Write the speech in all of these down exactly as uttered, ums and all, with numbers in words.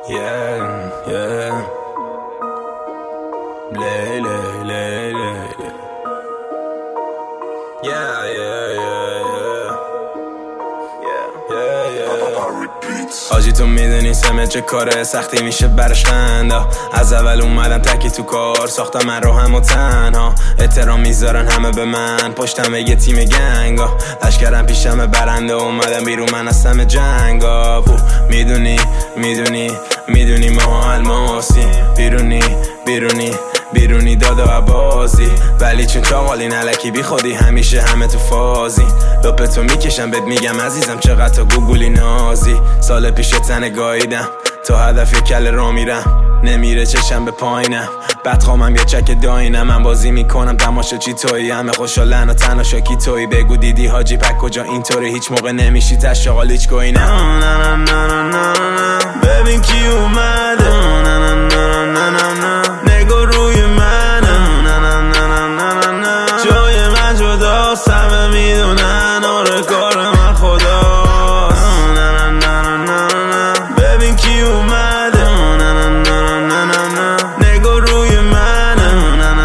Yeah, yeah. Lay, lay, lay, lay. Yeah, yeah, yeah, yeah. Yeah, yeah, yeah. آجی تو میدونی سمت چه کاره سختی میشه برش خنده. از اول اومدم تکی تو کار ساختم من رو هم و تنها. احترام میذارن همه به من پشتم یه تیم گنگا. لشکرم پیشم برنده اومدم بیرون من هستم جنگا. میدونی میدونی میدونی ما الماسی. بیرونی بیرونی بیرونی داد و بازی. ولی چون چاقالی نلکی بی خودی همیشه همه تو فازی. لپتو میکشم بهت میگم عزیزم چقدر تا گوگولی نازی. سال پیش تنه گاییدم تا هدف یه کل را میرم. نمیره چشم به پایینم بدخوامم یه چک داینم. من بازی میکنم تماشا چی تویی همه خوشحالن و تنها شاکی تویی. بگو دیدی حاجی پک کجا اینطوری هیچ موقع نمیشی تشاقال هیچ گوی نه. ببین کی اومده نگو روی منه. جای من جداست همه میدونن آره کار من خداست. ببین کی اومده نگو روی منه.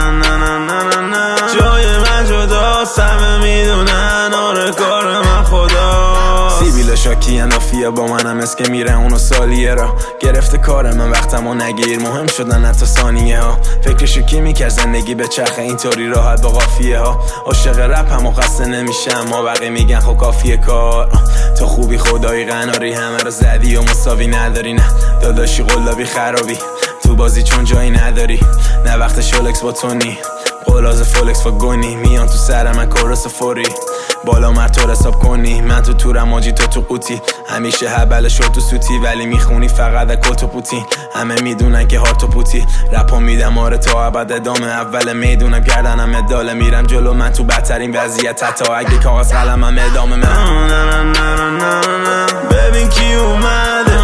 جای من جداست همه میدونن آره کار من خداست. سیبیل شاکی اندافیه با منم اسکه میره اونو سالیه را گرفته کار من وقتمو نگیر مهم شدن حتی ثانیه ها. فکرشو کی میکرد زندگی به چرخه اینطوری راحت با قافیه ها. عاشق رپ هم و خسته نمیشم ما بقیه میگن خب کافیه کار. تو خوبی خدایی قناری همه رو زدی و مساوی نداری. نه داداشی قلابی خرابی تو بازی چون جایی نداری. نه وقت شولکس با تونی قلاز فولکس با گونی. میان تو سر من کورس فوری بالا مرتور حساب کنی. من تو تورم آجی تو تو قوطی همیشه هبل شد تو سوتی. ولی میخونی فقط کل و پوتی. همه میدونن که هارت و پوتی رپا میدم آره تا ابد ادامه. اول میدونم گردنم اداله میرم جلو من تو بدترین وضعیت حتی اگه کاغذ قلمم ادامه من. ببین کی اومده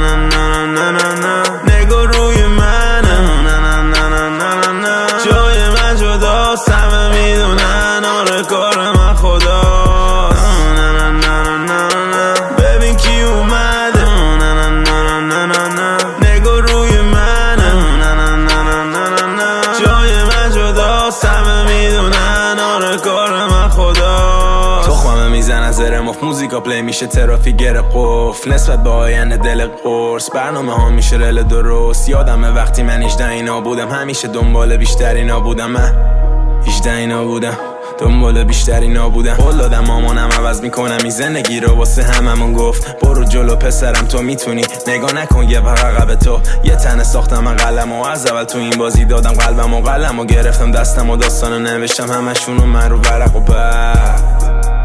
نگو روی منه. جای من جداست همه میدونن آره کار من خداست. ببین کی اومده نگو روی منه. جای من جداست همه میدونن آره کار من خداست. تخمه میزنن زره مخ موزیکا پلی میشه ترافیک گره قفل. نسبت به آینده دل قرص برنامه ها میشه رل درست. یادمه وقتی من هجده اینا بودم همیشه دنبال بیشتر اینا بودم. من هجده اینا بودم دنبال بیشتری نابودم. قول دادم مامانم عوض میکنم این زندگی رو واسه هممون گفت برو جلو پسرم تو میتونی. نگاه نکن یه پر عقب تو یه تنه ساختم من قلم و از اول تو این بازی دادم قلبم و قلم و گرفتم دستم و داستانو نوشتم همشونو من رو ورق و بعد